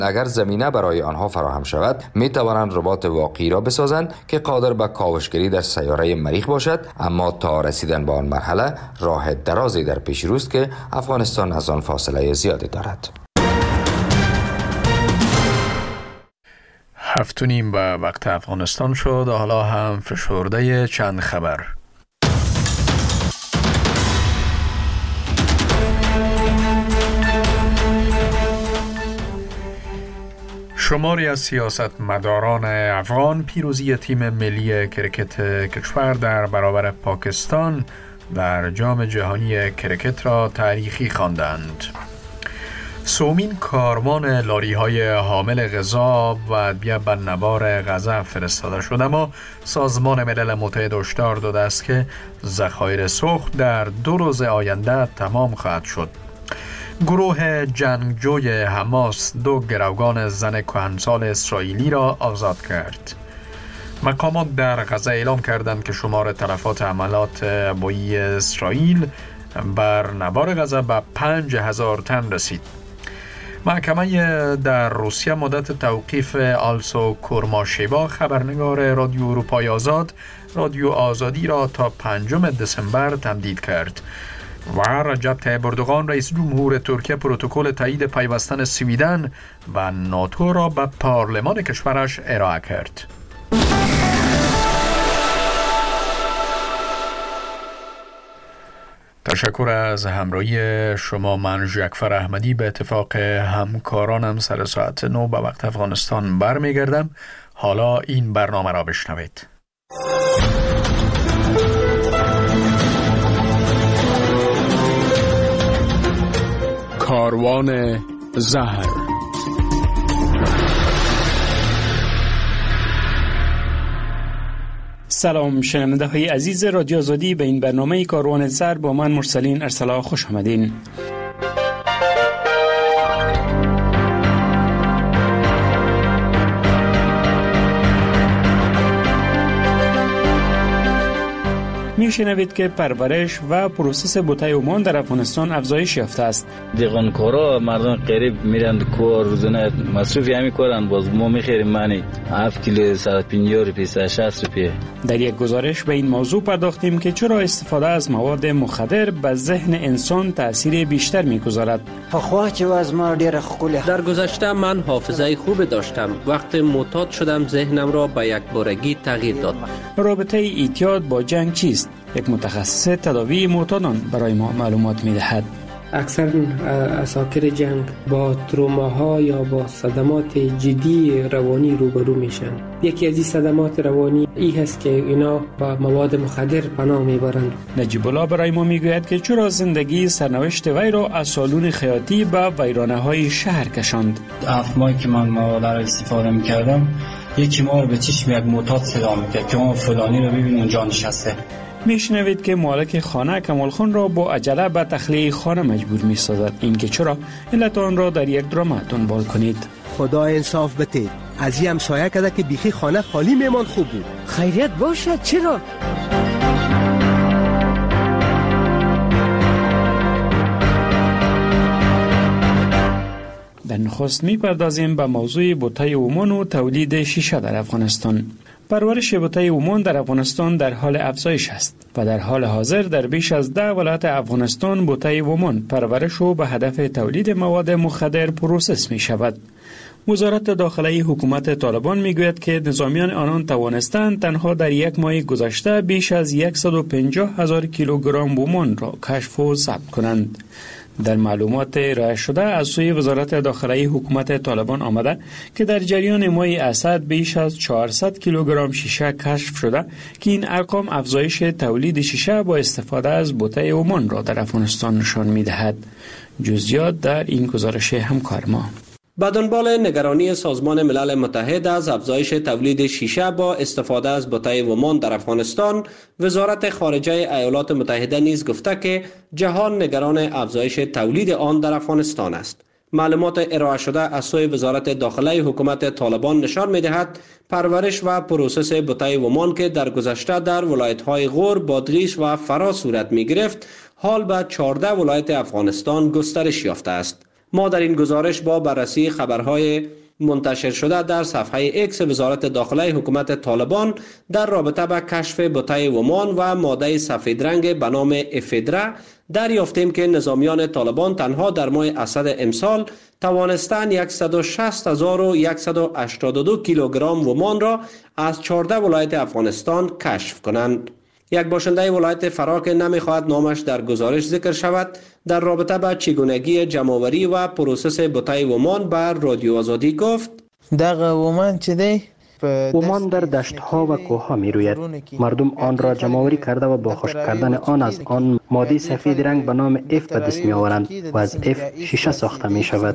اگر زمینه برای آنها فراهم شود می توانند ربات واقعی را بسازند که قادر به کاوشگری در سیاره مریخ باشد، اما تا رسیدن به آن مرحله راه درازی در پیش روست که افغانستان از آن فاصله زیادی دارد. 7:30 به وقت افغانستان شد. حالا هم فشرده چند خبر. شماری از سیاستمداران افغان پیروزی تیم ملی کرکت کشور در برابر پاکستان در جام جهانی کرکت را تاریخی خواندند. سومین کاروان لاری‌های حامل غذا و ادویه به نوار غزه فرستاده شد، اما سازمان ملل متحد هشدار داده است که ذخایر سوخت در 2 روز آینده تمام خواهد شد. گروه جنگجوی حماس 2 گروگان زن کهنسال اسرائیلی را آزاد کرد. مقامات در غزه اعلام کردند که شمار تلفات حملات هوایی اسرائیل بر نوار غزه به 5000 تن رسید. محکمه در روسیه مدت توقیف آلسو کورماشیوا خبرنگار رادیو اروپای آزاد رادیو آزادی را تا 5 دسامبر تمدید کرد و رجب طیب اردوغان رئیس جمهور ترکیه پروتکل تایید پیوستن سویدن و ناتو را به پارلمان کشورش ارائه کرد. تشکر از همراهی شما. من جعفر احمدی به اتفاق همکارانم سر ساعت 9 به وقت افغانستان برمیگردم. حالا این برنامه را بشنوید. کاروان زهر. سلام شنونده های عزیز رادیو آزادی، به این برنامه کاروان زهر با من مرسلین ارسلا خوش آمدین. میشنوید که پرورش و پروسس بوته اومان در افغانستان افزایش یافته است. دیغانکارا مردم قریب میرند کار روزانه مصرفی همی کارند، باز ما میخریم منی 7 کیلو 150 روپیه 160 روپیه. در یک گزارش به این موضوع پرداختیم که چرا استفاده از مواد مخدر به ذهن انسان تأثیر بیشتر میگذارد. در گذشته من حافظه خوب داشتم، وقت معتاد شدم ذهنم را به یک بارگی تغییر داد. رابطه اعتیاد با جنگ چیست؟ یک متخصص تداوی معتادان برای ما معلومات می‌دهد. اکثر اساکر جنگ با تروماها یا با صدمات جدی روانی روبرو میشن. یکی از این صدمات روانی این هست که اینا با مواد مخدر پناه میبرند. نجیب الله برای ما میگوید که چرا زندگی سرنوشت وی را از سالون خیاطی به ویرانه‌های شهر کشاند. 7 ماهی که من مواد را استفاده میکردم، یکی ما رو به چشم یک معتاد صدا میکرد که ما فلانی رو ببین اونجا نشسته. میشنوید که مالک خانه کمال خان را با عجله به تخلیه خانه مجبور می‌سازد. این که چرا؟ علت آن را در یک درام دنبال کنید. خدا انصاف بده، از این همسایه کرده که بیخی خانه خالی میمان خوب بود. خیریت باشد چرا؟ در نخست می‌پردازیم به موضوع بوته اومان و تولید شیشه در افغانستان. پرورش بوته اومان در افغانستان در حال افزایش است و در حال حاضر در بیش از 10 ولایت افغانستان بوته اومان پرورش و به هدف تولید مواد مخدر پروسس می شود. وزارت داخلی حکومت طالبان می گوید که نظامیان آنان توانستند تنها در یک ماه گذشته بیش از 150,000 کیلوگرم اومان را کشف و ضبط کنند. در معلومات ارائه شده از سوی وزارت داخلی حکومت طالبان آمده که در جریان ماه اسد بیش از 400 کیلوگرم شیشه کشف شده که این ارقام افزایش تولید شیشه با استفاده از بوته اومان را در افغانستان نشان می‌دهد. جزئیات در این گزارش همکار ما. به دنبال نگرانی سازمان ملل متحد از افزایش تولید شیشه با استفاده از بوته اومان در افغانستان، وزارت خارجه ایالات متحده نیز گفته که جهان نگران افزایش تولید آن در افغانستان است. معلومات ارائه شده از سوی وزارت داخلی حکومت طالبان نشان می‌دهد پرورش و پروسس بوته اومان که در گذشته در ولایت‌های غور، بادغیس و فرا صورت می‌گرفت، حال به 14 ولایت افغانستان گسترش یافته است. ما در این گزارش با بررسی خبرهای منتشر شده در صفحه اکس وزارت داخله حکومت طالبان در رابطه با کشف بوته ومان و ماده سفید رنگ به نام افدرا دریافتیم که نظامیان طالبان تنها در ماه اسد امسال توانستند 160,182 کیلوگرم ومان را از 14 ولایت افغانستان کشف کنند. یک باشنده ولایت فرا که نمیخواهد نامش در گزارش ذکر شود در رابطه با چگونگی جمع‌آوری و پروسس بوته ومان بر رادیو آزادی گفت: دغه ومان چه دی؟ ومان در دشت‌ها و کوه‌ها می‌روید. مردم آن را جمع‌آوری کرده و با خشک کردن آن از آن ماده سفید رنگ به نام اف به دست می‌آورند و از اف شیشه ساخته می‌شود.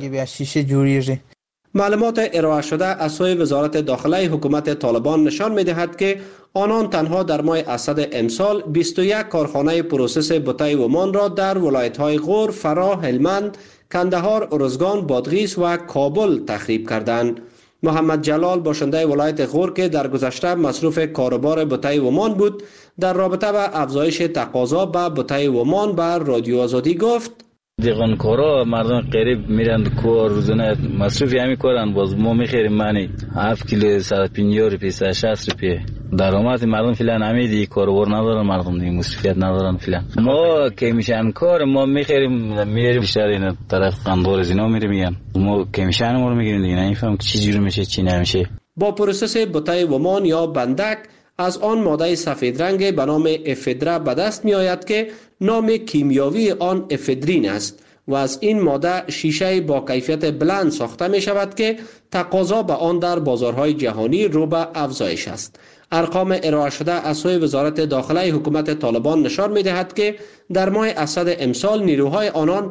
معلومات ارائه شده از سوی وزارت داخله حکومت طالبان نشان می‌دهد که آنان تنها در ماه اسد امسال 21 کارخانه پروسس بوته ومان را در ولایت‌های غور، فرا، هلمند، کندهار، ارزگان، بادغیس و کابل تخریب کردند. محمد جلال باشنده ولایت غور که در گذشته مصروف کاروبار بوته ومان بود در رابطه با افزایش تقاضا به بوته ومان بر رادیو آزادی گفت: دیغانکارا مردم قریب میرند کو روزانه مصروفی همی کارن، باز ما میخریم منی 7 کیلو 150 روپیه 160 روپیه درآمد مردم فعلا همین کاروبار ندارن، مردم دیگه مصرفیت ندارن فعلا. ما که میشن کار ما میخریم میریم بیشتر این طرف قندور از اینا میریم، میگن ما که میشن ما رو میگیریم دیگه، نمیفهم چه جوری میشه چی نمیشه. با پروسس بوته ومان یا بندک از آن ماده سفید رنگ به نام افدرا به دست می آید که نام کیمیاوی آن افدرین است و از این ماده شیشه با کیفیت بلند ساخته می شود که تقاضا به آن در بازارهای جهانی رو به افزایش است. ارقام ارائه شده از سوی وزارت داخله حکومت طالبان نشان می دهد که در ماه اسد امسال نیروهای آنان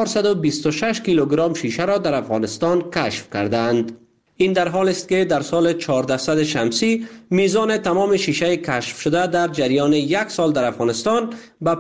426 کیلوگرم شیشه را در افغانستان کشف کردند. این در حال است که در سال 1400 شمسی میزان تمام شیشه کشف شده در جریان یک سال در افغانستان به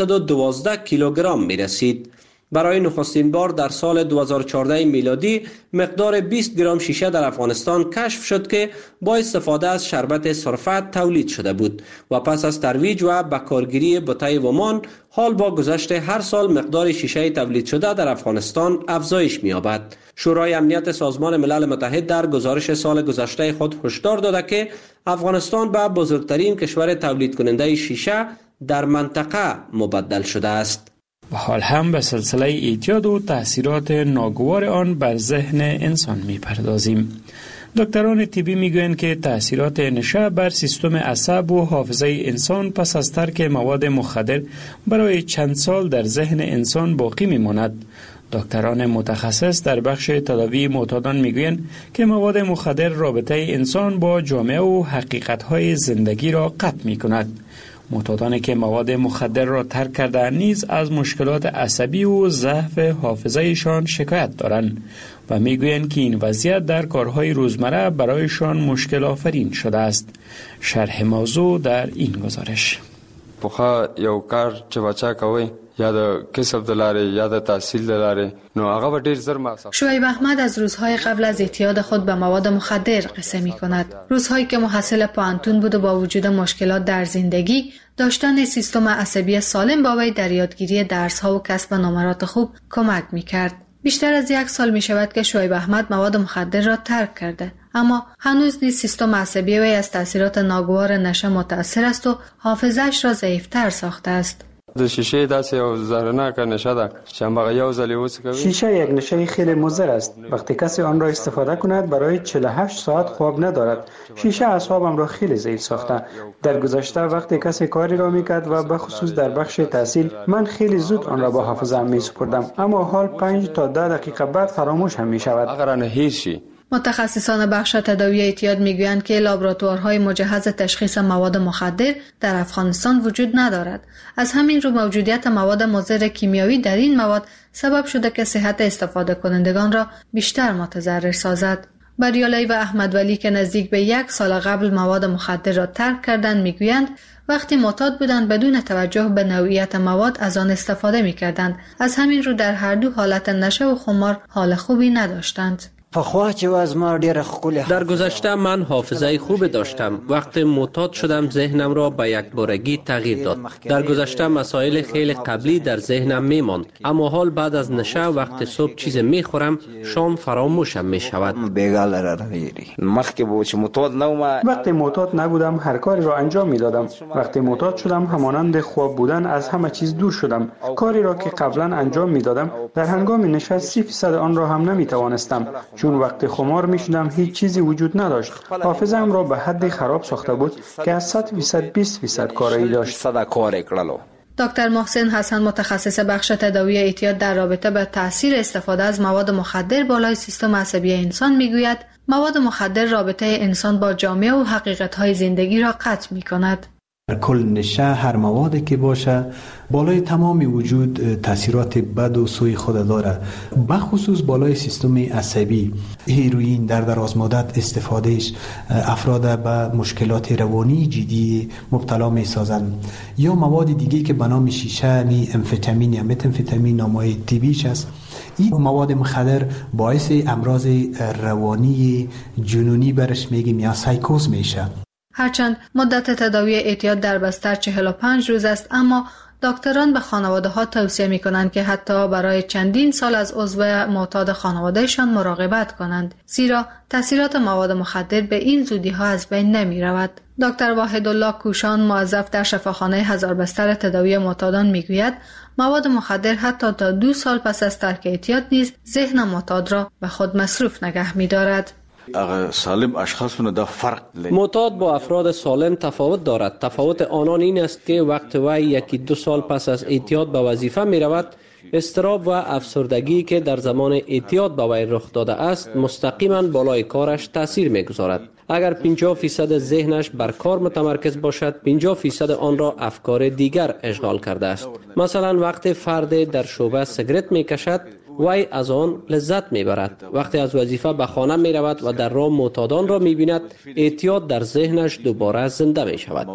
512 کیلوگرم می رسید. برای نخستین بار در سال 2014 میلادی مقدار 20 گرم شیشه در افغانستان کشف شد که با استفاده از شربت سرفت تولید شده بود و پس از ترویج و بکارگیری بوته ومان حال با گذشت هر سال مقدار شیشه تولید شده در افغانستان افزایش می‌یابد. شورای امنیت سازمان ملل متحد در گزارش سال گذشته خود هشدار داده که افغانستان به بزرگترین کشور تولید کننده شیشه در منطقه مبدل شده است. و حال هم به سلسله اعتیاد و تأثیرات ناگوار آن بر ذهن انسان می‌پردازیم. دکتران طبی میگویند که تأثیرات نشه بر سیستم عصب و حافظه انسان پس از ترک مواد مخدر برای چند سال در ذهن انسان باقی میماند. دکتران متخصص در بخش تداوی معتادان میگویند که مواد مخدر رابطه انسان با جامعه و حقیقت‌های زندگی را قطع می‌کند. معتادانی که مواد مخدر را ترک کرده نیز از مشکلات عصبی و ضعف حافظه‌شان شکایت دارند و میگویند که این وضعیت در کارهای روزمره برایشان مشکل آفرین شده است. شرح موضوع در این گزارش. پخوا یو کار چې بچا کوي یا د کسب دلاره یا د تحصیل دلاره نو هغه ډیر زر مصرف. شعیب احمد از روزهای قبل از اعتیاد خود به مواد مخدر قصه می کند. روزهایی که محصل پانتون بود و با وجود مشکلات در زندگی داشتن سیستم عصبی سالم با وی در یادگیری درس‌ها و کسب نمرات خوب کمک می کرد. بیشتر از 1 سال می شود که شعیب احمد مواد مخدر را ترک کرده، اما هنوز نیز سیستم عصبی وی از تاثیرات ناگوار نشه متأثر است و حافظه‌اش را ضعیف‌تر ساخته است. د شیشه داسې یو زهرناکه نشه ده چې هغه یو ځل وڅکوي. شیشه یک نشه خیلی مضر است. وقتی کسی آن را استفاده کند برای 48 ساعت خواب ندارد. شیشه اعصابم را خیلی ضعیف ساخته. در گذشته وقتی کسی کاری را میکرد و به خصوص در بخش تحصیل من خیلی زود آن را با حافظه‌ام میسپردم، اما حال 5 تا 10 دقیقه بعد فراموش هم میشود. اگر نه هیچی. متخصصان بخش تداوی اعتیاد میگویند که لابراتوارهای مجهز تشخیص مواد مخدر در افغانستان وجود ندارد. از همین رو موجودیت مواد مضر کیمیایی در این مواد سبب شده که صحت استفاده کنندگان را بیشتر متضرر سازد. بریالی و احمد ولی که نزدیک به 1 سال قبل مواد مخدر را ترک کردند میگویند وقتی معتاد بودند بدون توجه به نوعیت مواد از آن استفاده میکردند. از همین رو در هر دو حالت نشه و خمار حال خوبی نداشتند. در گذشته من حافظه خوبی داشتم. وقتی معتاد شدم ذهنم را به یک بارگی تغییر داد. در گذشته مسائل خیلی قبلی در ذهنم میماند، اما حال بعد از نشه وقتی صبح چیز میخورم شام فراموشم میشود. وقتی معتاد نبودم هر کاری را انجام میدادم. وقتی معتاد شدم همانند خواب بودن از همه چیز دور شدم. کاری را که قبلا انجام میدادم در هنگام نشه 30% آن را هم نمیتوانستم، چون وقتی خمار میشدم هیچ چیزی وجود نداشت. حافظه‌ام را به حدی خراب ساخته بود که از 100% 20% کاری داشت. دکتر محسن حسن متخصص بخش تداوی اعتیاد در رابطه با تاثیر استفاده از مواد مخدر بالای سیستم عصبی انسان میگوید مواد مخدر رابطه انسان با جامعه و حقیقت‌های زندگی را قطع می‌کند. در کل نشه هر موادی که باشه بالای تمام وجود تاثیرات بد و سوی خود داره، بخصوص بالای سیستم عصبی. هیروئین در دراز مدت استفادهش افراد به مشکلات روانی جدی مبتلا می سازند. یا مواد دیگه که به نام شیشه امفتامین یا متامفتامین نامای طبیش است. این مواد مخدر باعث امراض روانی جنونی برش میگیم یا سایکوز میشه. هرچند مدت تداوی اعتیاد در بستر 45 روز است، اما دکتران به خانواده ها توصیه می کنند که حتی برای چندین سال از عضو معتاد خانوادهشان مراقبت کنند، زیرا تاثیرات مواد مخدر به این زودی ها از بین نمی رود. دکتر واحدالله کوشان موظف در شفاخانه هزار بستر تداوی معتادان می گوید مواد مخدر حتی تا 2 سال پس از ترک اعتیاد نیز ذهن معتاد را به خود مصروف نگه می دارد. معتاد با افراد سالم تفاوت دارد. تفاوت آنان این است که وقت وی 1-2 سال پس از اعتیاد به وظیفه می رود، اضطراب و افسردگی که در زمان اعتیاد به وی رخ داده است مستقیما بالای کارش تاثیر می گذارد. اگر 50% ذهنش بر کار متمرکز باشد، 50% آن را افکار دیگر اشغال کرده است. مثلا وقتی فرد در شعبه سیگرت می کشد، وی از آن لذت می برد. وقتی از وظیفه به خانه می رود و در راه معتادان را می بیند، اعتیاد در ذهنش دوباره زنده می شود.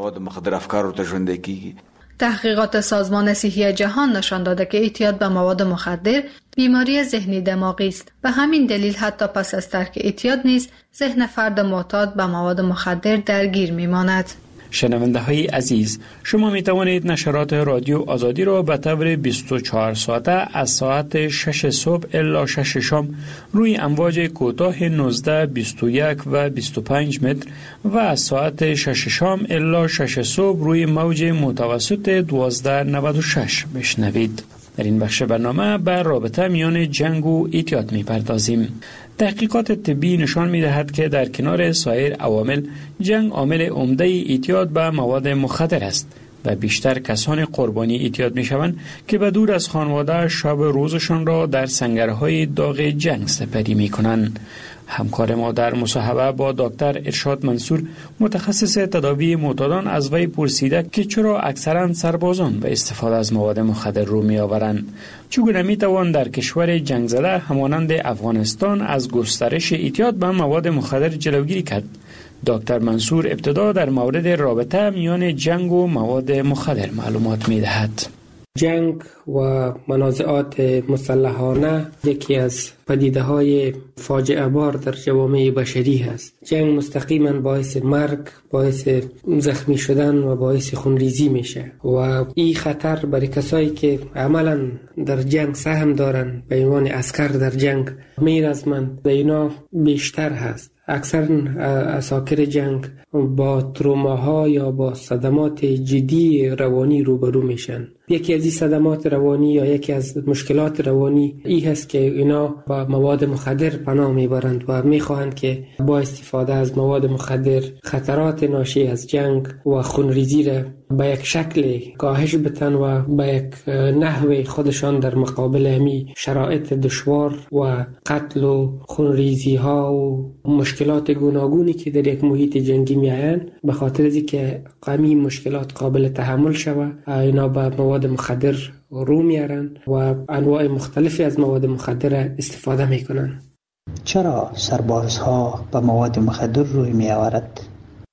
تحقیقات سازمان صحی جهان نشان داده که اعتیاد به مواد مخدر بیماری ذهنی دماغی است. به همین دلیل حتی پس از ترک اعتیاد نیز ذهن فرد معتاد به مواد مخدر درگیر می ماند. شنونده های عزیز، شما می توانید نشرات رادیو آزادی را به طور 24 ساعته از ساعت 6 صبح الی 6 شام روی امواج کوتاه 19, 21 و 25 متر و از ساعت 6 شام الی 6 صبح روی موج متوسط 1296 بشنوید. در این بخش برنامه بر رابطه میان جنگ و اعتیاد می پردازیم. تحقیقات طبی نشان می دهد که در کنار سایر عوامل جنگ عامل عمده اعتیاد به مواد مخدر است و بیشتر کسان قربانی اعتیاد می شوند که به دور از خانواده شب روزشان را در سنگرهای داغ جنگ سپری می کنند. همکار ما در مصاحبه با دکتر ارشاد منصور متخصص تداوی معتادان از وی پرسیده که چرا اکثرا سربازان به استفاده از مواد مخدر رو می آورند. چگونه می توان در کشور جنگ زده همانند افغانستان از گسترش اعتیاد به مواد مخدر جلوگیری کرد؟ دکتر منصور ابتدا در مورد رابطه میان جنگ و مواد مخدر معلومات می دهد. جنگ و منازعات مسلحانه یکی از پدیده‌های فاجعه بار در جوامع بشری هست. جنگ مستقیما باعث مرگ، باعث زخمی شدن و باعث خونریزی میشه و این خطر برای کسایی که عملا در جنگ سهم دارن به عنوان عسکر در جنگ میرزمند به اینا بیشتر هست. اکثر اساکر جنگ با تروماها یا با صدمات جدی روانی روبرو میشن. یکی از این صدمات روانی یا یکی از مشکلات روانی این هست که اینا با مواد مخدر پناه میبرند و میخواهند که با استفاده از مواد مخدر خطرات ناشی از جنگ و خونریزی را به یک شکل کاهش بتن و به یک نحو خودشان در مقابل همی شرایط دشوار و قتل و خونریزی ها و مشکلات گوناگونی که در یک محیط جنگی میآیند به خاطر از اینکه همین مشکلات قابل تحمل شود اینا به مواد مخدر رو میارن و انواع مختلفی از مواد مخدر استفاده میکنن. چرا سربازها به مواد مخدر روی میآورد؟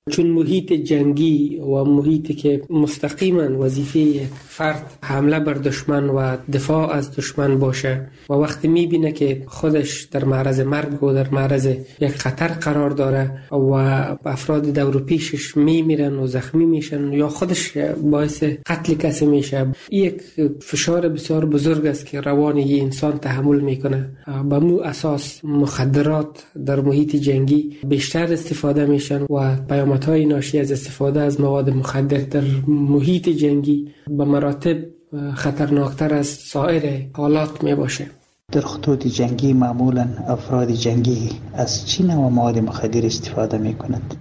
چون محیط جنگی و محیطی که مستقیما وظیفه یک فرد حمله بر دشمن و دفاع از دشمن باشه و وقتی میبینه که خودش در معرض مرگ و در معرض یک خطر قرار داره و افراد دور و پیشش میمیرن و زخمی میشن یا خودش باعث قتل کسی میشه، یک فشار بسیار بزرگ است که روان یه انسان تحمل میکنه. به مو اساس مخدرات در محیط جنگی بیشتر استفاده میشن و پیامدهای ناشی از استفاده از مواد مخدر در محیط جنگی به مراتب خطرناکتر از سایر حالات می باشه. در خطوط جنگی معمولا افراد جنگی از چه نوع مواد مخدر استفاده می کنند؟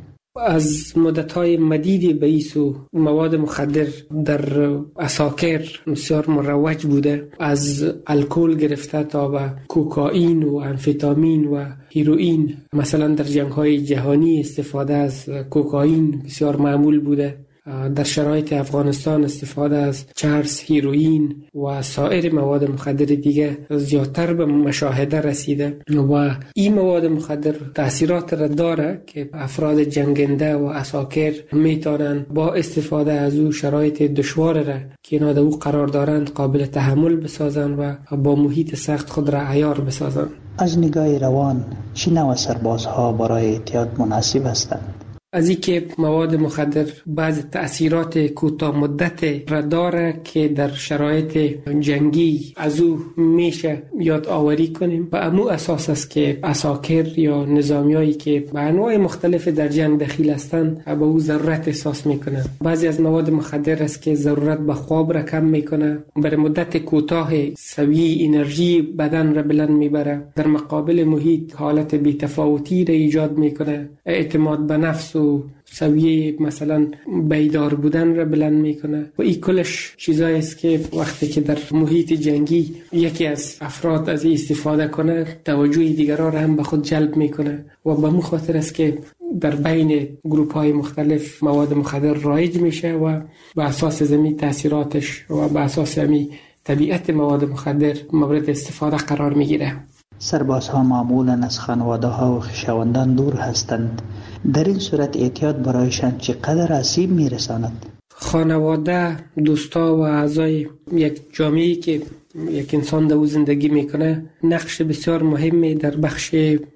از مدت‌های مدیدی به ایسو مواد مخدر در عساکر بسیار مروج بوده، از الکل گرفته تا به کوکائین و امفتامین و هیروئین. مثلا در جنگ‌های جهانی استفاده از کوکائین بسیار معمول بوده. در شرایط افغانستان استفاده از چرس، هیروئین و سایر مواد مخدر دیگه زیادتر به مشاهده رسیده و این مواد مخدر تأثیرات را داره که افراد جنگنده و عساکر میتونن با استفاده از او شرایط دشوار را که اینا در او قرار دارند قابل تحمل بسازن و با محیط سخت خود را عیار بسازن. از نگاه روان چه نوع سربازها برای اعتیاد مناسب هستند؟ از اینکه مواد مخدر بعض تأثیرات کوتاه مدت را داره که در شرایط جنگی از او میشه یاد آوری کنیم و امو اساس است که عساکر یا نظامیایی که به انواع مختلف در جنگ دخیل هستند به او ضرورت احساس میکنن. بعضی از مواد مخدر است که ضرورت به خواب را کم میکنه، برای مدت کوتاه سویه انرژی بدن را بلند میبره، در مقابل محیط حالت بی‌تفاوتی را ایجاد میکنه، اعتماد به نفس و سویه مثلا بیدار بودن را بلند میکنه و این کلش چیزایی است که وقتی که در محیط جنگی یکی از افراد از این استفاده کنه توجه دیگران را هم به خود جلب میکنه و به مو خاطر است که در بین گروپ های مختلف مواد مخدر رایج میشه و به اساس زمین تاثیراتش و به اساس زمین طبیعت مواد مخدر مورد استفاده قرار میگیره. سربازها معمولا از خانواده ها و خویشاوندان دور هستند. در این صورت اعتیاد برایشان چقدر آسیب میرساند؟ خانواده، دوستا و اعضای یک جامعه‌ای که یک انسان در او زندگی میکنه نقش بسیار مهمی در بخش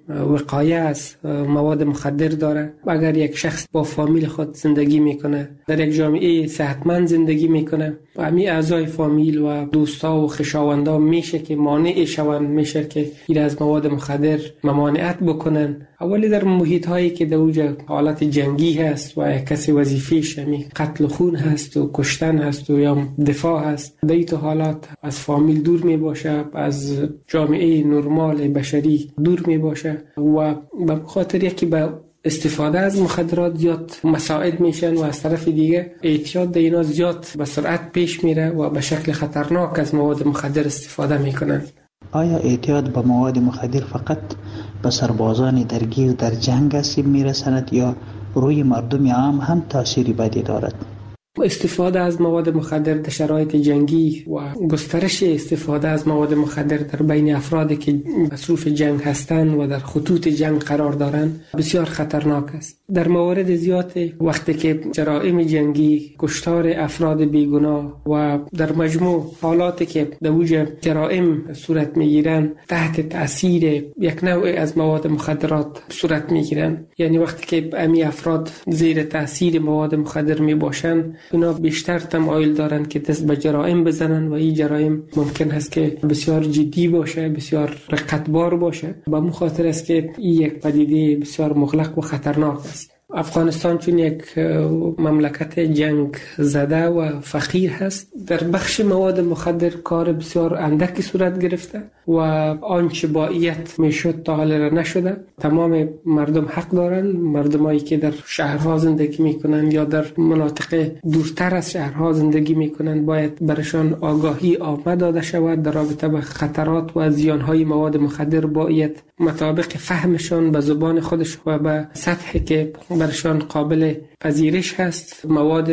وقایه از مواد مخدر داره. اگر یک شخص با فامیل خود زندگی میکنه، در یک جامعه صحتمند زندگی میکنه و همین اعضای فامیل و دوستا و خویشاوندا میشه که مانع شوند، میشه که این از مواد مخدر ممانعت بکنن. اولی در محیط هایی که در اوج حالت جنگی هست و کسی وظیفه‌اش قتل خون هست و کشتن هست و یا دفاع هست، در این حالات از فامیل دور می باشه، از جامعه نرمال بشری دور می باشه و به خاطر یکی به استفاده از مخدرات زیاد مساعد میشن و از طرف دیگه اعتیاد اینا زیاد به سرعت پیش میره و به شکل خطرناک از مواد مخدر استفاده میکنن. آیا اعتیاد به مواد مخدر فقط به سربازان درگیر در جنگ آسیب میرساند یا روی مردم عام هم تأثیری بدی دارد؟ استفاده از مواد مخدر در شرایط جنگی و گسترش استفاده از مواد مخدر در بین افرادی که مصروف جنگ هستند و در خطوط جنگ قرار دارند بسیار خطرناک است. در موارد زیاد وقتی که جرائم جنگی، کشتار افراد بیگناه و در مجموع حالاتی که در اوج جرائم صورت میگیرند تحت تأثیر یک نوع از مواد مخدرات صورت میگیرند، یعنی وقتی که امی افراد زیر تأثیر مواد مخدر می باشند اونا بیشتر تمایل دارند که دست به جرائم بزنن و این جرائم ممکن است که بسیار جدی باشه، بسیار رقتبار باشه. به این خاطر است که این یک پدیده بسیار مغلق و خطرناک است. افغانستان چون یک مملکت جنگ زده و فقیر هست، در بخش مواد مخدر کار بسیار اندکی صورت گرفته و آنچه باید میشد تا حال را نشده. تمام مردم حق دارن، مردمایی که در شهرها زندگی میکنن یا در مناطق دورتر از شهرها زندگی میکنن باید برشان آگاهی عامه داده شود در رابطه با خطرات و زیانهای مواد مخدر. باید مطابق فهمشان به زبان خودش و به سطحی که برشان قابل پذیرش هست مواد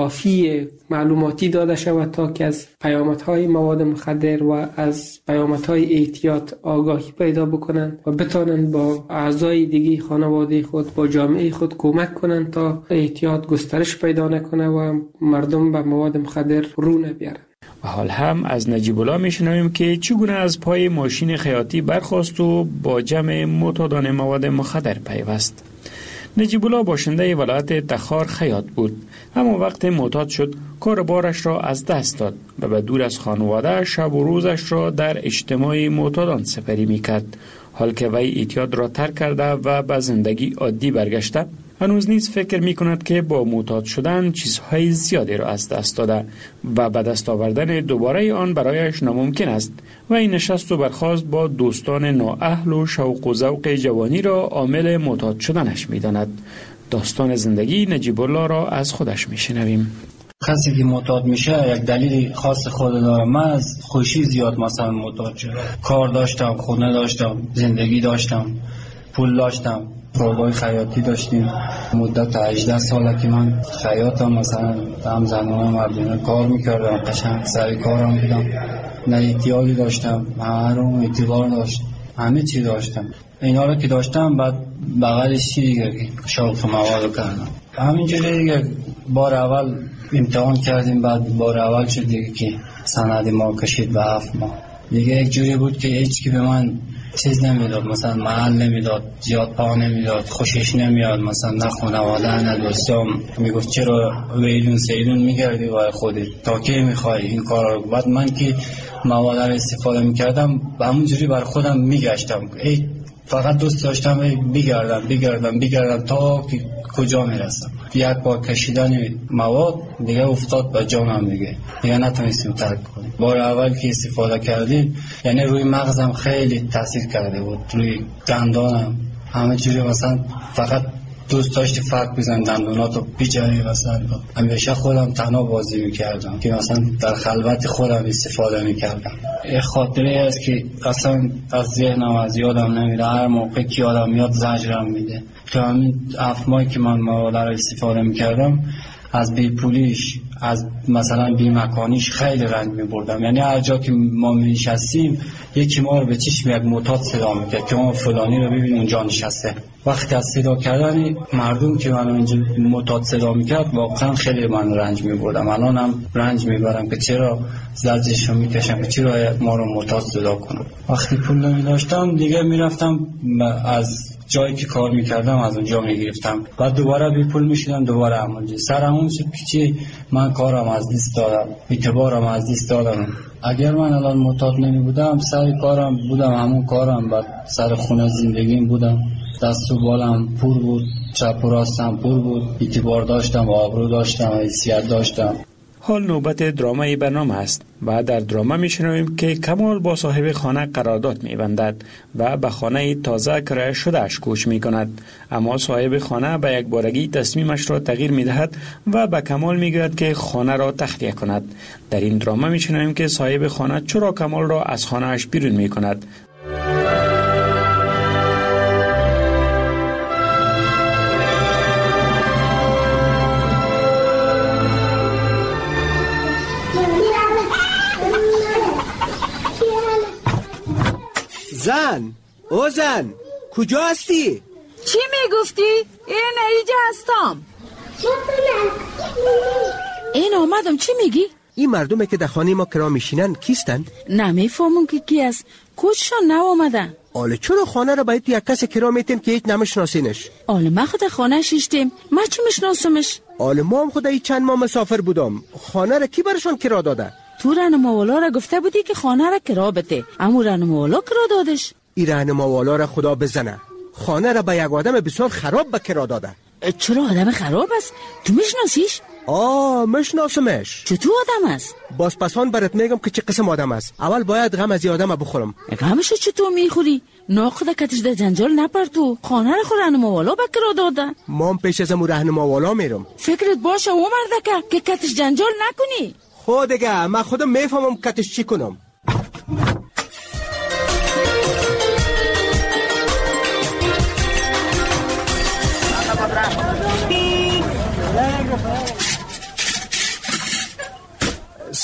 کافی معلوماتی داده شود تا که از پیامدهای مواد مخدر و از پیامدهای برای احتیاط آگاهی پیدا بکنند و بتانند با اعضای دیگه خانواده خود با جامعه خود کمک کنند تا احتیاط گسترش پیدا نکنه و مردم به مواد مخدر رو نبیارند. و حال هم از نجیب الله میشنویم که چگونه از پای ماشین خیاطی برخاست و با جمع معتادان مواد مخدر پیوست. نجیب الله باشنده ولایت تخار خیاط بود، اما وقت معتاد شد کار بارش را از دست داد و به دور از خانواده شب و روزش را در اجتماع معتادان سپری میکرد. حال که وی اعتیاد را ترک کرده و به زندگی عادی برگشته، هنوز نیز فکر می کند که با معتاد شدن چیزهای زیادی را از دست داده و به دست آوردن دوباره آن برایش ناممکن است و این نشست و برخاست با دوستان نااهل و شوق و ذوق جوانی را عامل معتاد شدنش می داند. داستان زندگی نجیب الله را از خودش می شنویم. کسی که معتاد میشه یک دلیل خاص خود داره. من از خوشی زیاد مثلا معتاد شدم. کار داشتم، خونه داشتم، زندگی داشتم، پول داشتم، روبای خیاطی داشتیم. مدت 18 ساله که من خیاطم، مثلا هم زنان مردونه کار میکردم، قشنگ سر کارم بودم، نه احتیاجی داشتم، هر اون اعتبار داشت، همه چی داشتم. اینا رو که داشتم بعد بغلش چی دیگه شوق مواد کردم. همینجوری دیگه بار اول امتحان کردیم، بعد بار اول شد دیگه که سند ما کشید به 7 ماه. دیگه یک جوری بود که هیچ کی به من چیز نمیداد، مثلا محل نمیداد، زیاد پا نمیداد، خوشش نمیاد، مثلا نه خانواده نه دوستام. میگفت چرا ویلون سیلون میگردی برای خودت، تا کی میخوای این کار رو؟ بعد من که مواد رو استفاده میکردم به همون جوری بر خودم میگشتم، فقط دوست داشتم بگردم تا که کجا میرسم. یک بار کشیدن مواد دیگه افتاد به جانم، دیگه نتونستیم ترک کنیم. بار اول که استفاده کردیم یعنی روی مغزم خیلی تاثیر کرده بود، روی دندانم همه جوری، مثلا فقط دوست داشتی فرق بزن دندوناتو بیجایی. مثلا همیشه خودم تنها بازی میکردم که مثلا در خلوت خودم استفاده میکردم. یه خاطره است که اصلا از ذهنم از یادم نمیره، هر موقع که یادم میاد زجرم میده. که همین 7 ماهی که من مواد رو استفاده میکردم، از بیپولیش، از مثلا بیمکانیش خیلی رنج میبردم. یعنی هر جا که ما میشستیم یکی ما رو به چشم یک معتاد صدا میکرد که ما فلانی رو ببین اونجا نشسته. وقتی از صدا کردن مردم که منو اینجا معتاد صدا میکرد واقعا خیلی من رنج میبردم. الانم رنج میبرم که چرا زجرش رو میکشم، که چرا ما رو معتاد صدا کنم. وقتی پول نمیداشتم دیگه میرفتم از جایی که کار میکردم از اونجا میگرفتم، بعد دوباره بی پول میشدم، دوباره همونجا سر همون شد که من کارم از دست دادم، اعتبارم از دست دادم. اگر من الان معتاد نمی بودم سر کارم بودم، همون کارم، بعد سر خونه زندگیم بودم، دست و بالم پر بود، چپ و راستم پر بود، اعتبار داشتم، آبرو داشتم، حیثیت داشتم. حال نوبت درامای برنامه است و در دراما میشنویم که کمال با صاحب خانه قرارداد میبندد و به خانه تازه کرایه شدهش کوچ میکند، اما صاحب خانه به یک بارگی تصمیمش را تغییر میدهد و به کمال میگوید که خانه را تخلیه کند. در این دراما میشنویم که صاحب خانه چرا کمال را از خانهش بیرون میکند. زن کجا هستی؟ چی میگفتی؟ اینجا هستم. این آمدم. چی میگی؟ این مردمه که در خانه ما کرا میشینن کیستند؟ نمیفهمم که کی است. کجشان نآمدن؟ آله چرا خانه را باید یک کس کرا میتیم که هیچ نمیشناسینش؟ آله ما خود خانه شیشتیم، ما چی میشناسمش؟ آله ما هم خود چند ماه مسافر بودم، خانه را کی برشان کرا داده؟ تو رهنماوالا را گفته بودی که خانه را کرا بده، اما رهنماوالا کرا دادش. این رهنماوالا را خدا بزنه، خانه را به یک آدم بسیار خراب به کرا داده. چرا آدم خراب است؟ تو میشناسیش؟ میشناسمش. چطور آدم است؟ باز پسان برات میگم که چه قسم آدم است. اول باید غم از این آدم بخورم. غمشو چطور میخوری؟ ناخدا کتش در جنجال نپرتو، خانه را خود رهنماوالا به کرا داده. ما پیش از امو رهنماوالا میرم. فکرت باشه او مردکه که کتش جنجال نکنی. خودگه من خودم میفهمم کتش چی کنم.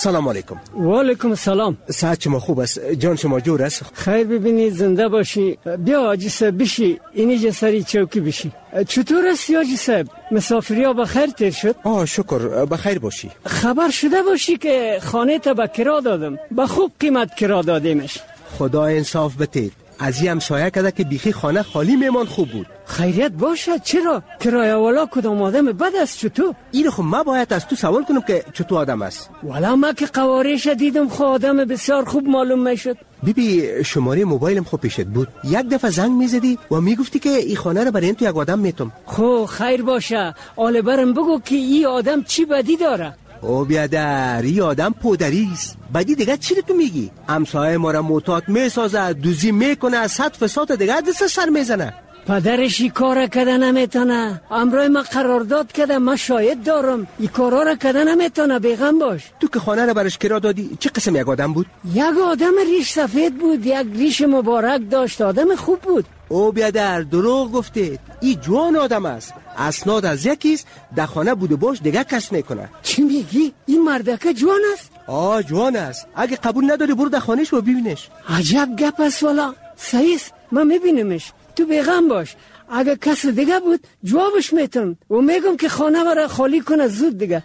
سلام علیکم. و علیکم السلام. صحت شما خوب است؟ جان شما جور است؟ خیر ببینی، زنده باشی. بیا حاجی صاحب بشی، اینجا سری چوکی بشی. چطور است حاجی صاحب؟ مسافری ها بخیر تیر شد؟ شکر، بخیر باشی. خبر شده باشی که خانه تا به کرا دادم، به خوب قیمت کرا دادیمش. خدا انصاف بده. از این همسایه کده که بیخی خانه خالی میمان خوب بود. خیریت باشد. چرا؟ کرایه والا کدام آدم بد است چطور؟ این خب من باید از تو سوال کنم که چطور آدم است. والا من که قوارش دیدم خود آدم بسیار خوب معلوم میشد. بیبی شماره موبایلم خوب پیشت بود، یک دفعه زنگ میزدی و میگفتی که این خانه رو برای تو یک آدم میتم. خب خیر باشه، آله برم بگو که این آدم چی بدی داره. او بیادر، این آدم پودریست. بدی دیگه چی تو میگی؟ همسایه ما را معتاد میسازه، دوزی میکنه، 100 فساد دیگه دست سر میزنه. پدرش این کار کده نمیتونه. امروز ما قرارداد کده، ما شاهد دارم. این کارا را کده نمیتونه، بیغم باش. تو که خانه را برش کرا دادی چه قسم یک آدم بود؟ یک آدم ریش سفید بود، یک ریش مبارک داشت، آدم خوب بود. او بیادر دروغ گفته. این جوان آدم است، اسناد از یکیست، در خانه بوده باش دیگه کس میکنه. چی میگی؟ این مردکه جوان است؟ جوان است. اگه قبول نداری برو در خانهش و ببینش. عجب گپ است والا. صحیح است، من میبینمش. تو بیغم باش، اگه کس دیگه بود جوابش میتونم و میگم که خانه برای خالی کنه زود دیگه.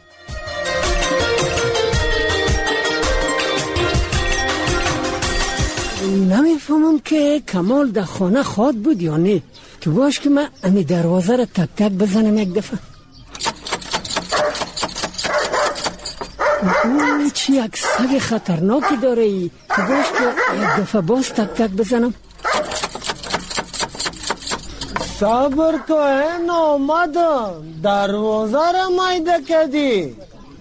نمیفهمم که کمال در خانه خواد بود یا نه. تو باش که من امی دروازه را تک تک بزنم یک دفعه. چی یک سگ خطرناکی داره ای. تو باش که یک دفعه باز تک تک بزنم. صبر کن، آمدم. دروازه را مایده کردی.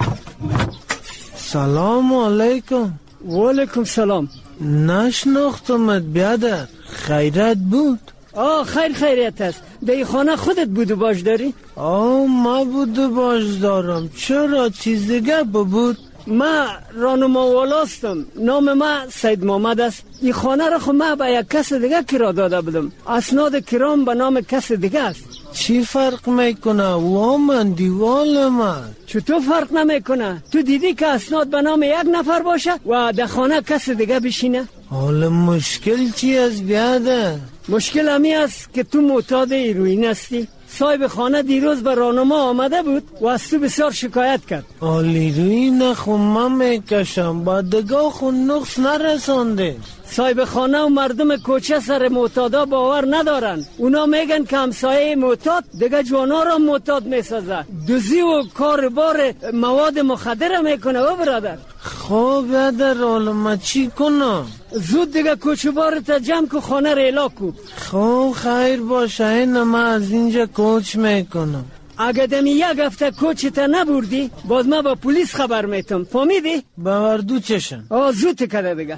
سلام علیکم. و علیکم سلام. نشناختمت بیادر، خیرت بود؟ خیریت است. در خانه خودت بود و باش داری؟ ما بود و باش دارم. چرا چیز دیگه بود؟ ما رانما والاستم. نام ما سید محمد است. این خانه را خود ما به یک کس دیگه کرا داده بودم. اسناد کرام به نام کس دیگه است. چی فرق میکنه؟ و من دیوال من. چطور فرق نمیکنه؟ تو دیدی که اسناد به نام یک نفر باشه و در خانه کس دیگه بشینه؟ حالا مشکل چی است بیاده؟ مشکل همی است که تو معتاد هیروئین هستی. صاحب خانه دیروز به راهنما آمده بود و از تو بسیار شکایت کرد. هیروئین خو من میکشم، با دگاه خو نقص نرسانده. صاحب خانه و مردم کوچه سر معتادا باور ندارن. اونا میگن که همسایه معتاد دیگه جوانا را معتاد میسازه، دوزی و کاربار مواد مخدر میکنه. و برادر خب بیادر، حالا ما چی کنم؟ زود دیگه کوچه بارت جمع که خانه را اعلا کو. خب خیر باشه، این ما از اینجا کوچ میکنم. اگه دمی یک هفته کوچه تا نبردی باز ما با پلیس خبر میتم. فهمیدی؟ باوردو چشم. زود کده دیگه.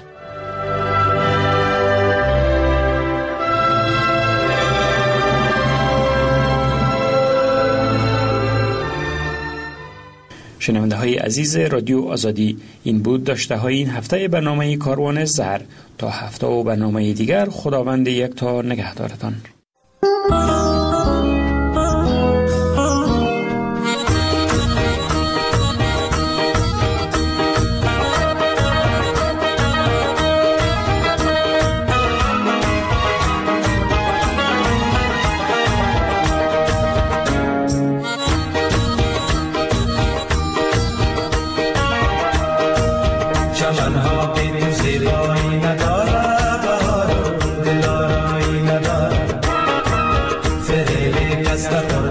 شنونده های عزیز رادیو آزادی، این بود داشته های این هفته برنامه کاروان زهر. تا هفته و برنامه دیگر، خداوند یکتا نگهدارتان. Hasta